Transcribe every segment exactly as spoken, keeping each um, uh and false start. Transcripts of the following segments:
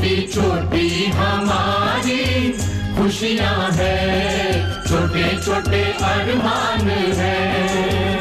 छोटी छोटी हमारी खुशियाँ हैं, छोटे छोटे अरमान हैं।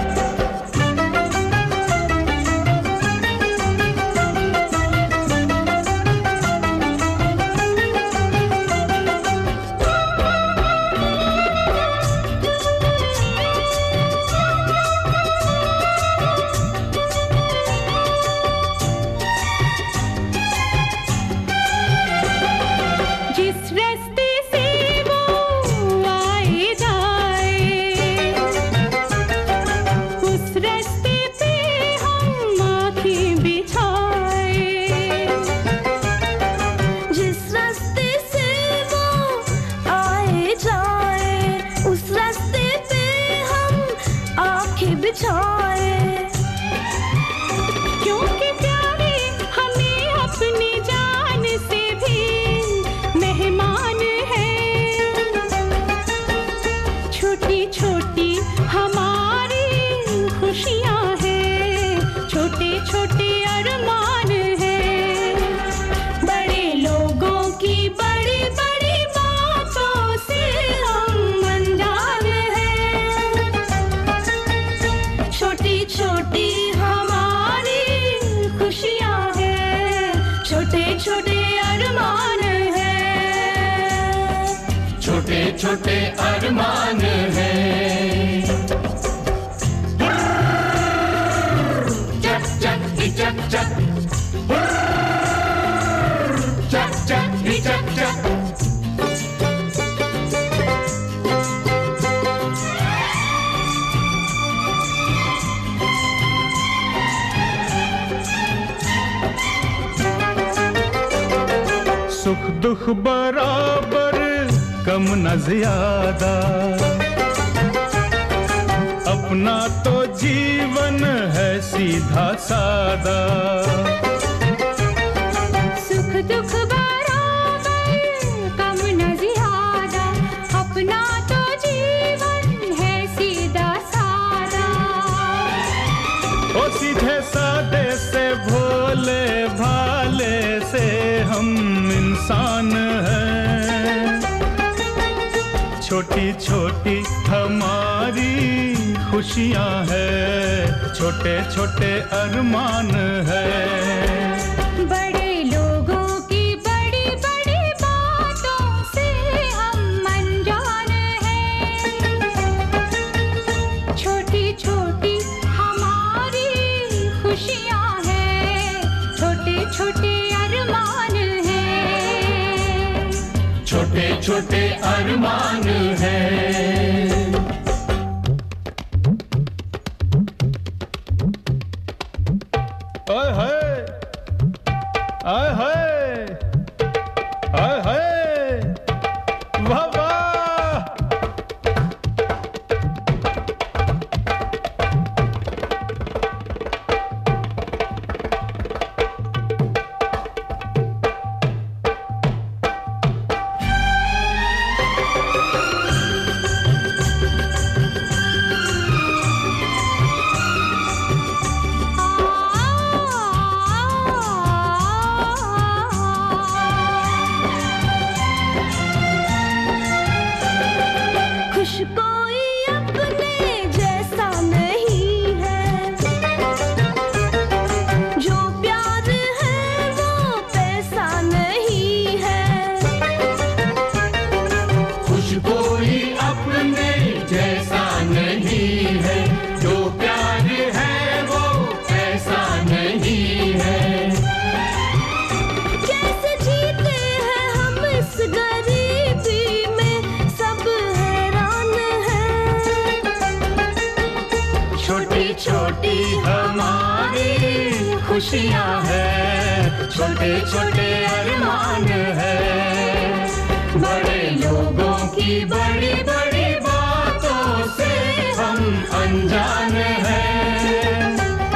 क्योंकि प्यारे हमें अपनी जान से भी मेहमान हैं। छोटी छोटी हमारी खुशियाँ हैं, छोटे छोटे अरमान हैं। बड़े लोगों की बड़ी बड़ी बातों से हम अनजान हैं। छोटी छोटी हमारी खुशियाँ हैं, छोटे छोटे अरमान हैं। छोटे छोटे अरमान हैं। चक चक ही चक चक, चक चक ही चक चक। सुख दुख बराबर कम न ज्यादा, अपना तो जीवन है सीधा सादा। सुख दुख बराबर कम न ज्यादा, अपना तो जीवन है सीधा सादा। ओ सीधे सादे से भोले भाले से हम इंसान हैं। छोटी छोटी हमारी खुशियाँ हैं, छोटे छोटे अरमान हैं। बड़े लोगों की बड़ी बड़ी बातों से हम अनजान हैं। छोटी छोटी हमारी खुशियाँ हैं, छोटे छोटे अरमान हैं। छोटे छोटे अरमान हैं। आय हाय, आय हाय, आय हाय, वाह वाह। छोटी हमारी खुशियाँ हैं, छोटे छोटे अरमान हैं। बड़े लोगों की बड़ी बड़ी बातों से हम अनजान हैं।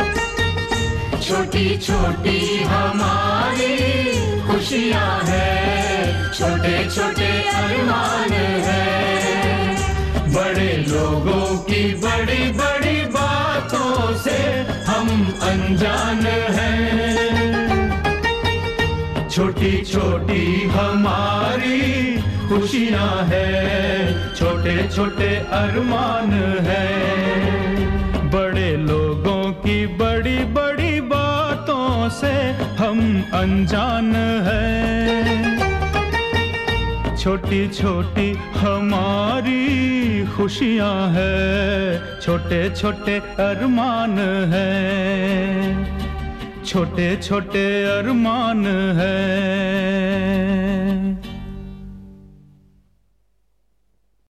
छोटी छोटी हमारी खुशियाँ हैं, छोटे छोटे अरमान हैं। बड़े लोगों की बड़ी बड़ी बातों से हम अनजान हैं। छोटी छोटी हमारी खुशियां हैं, छोटे छोटे अरमान हैं। बड़े लोगों की बड़ी बड़ी बातों से हम अनजान हैं। छोटी छोटी हमारी खुशियां हैं, छोटे छोटे अरमान हैं, छोटे छोटे अरमान हैं।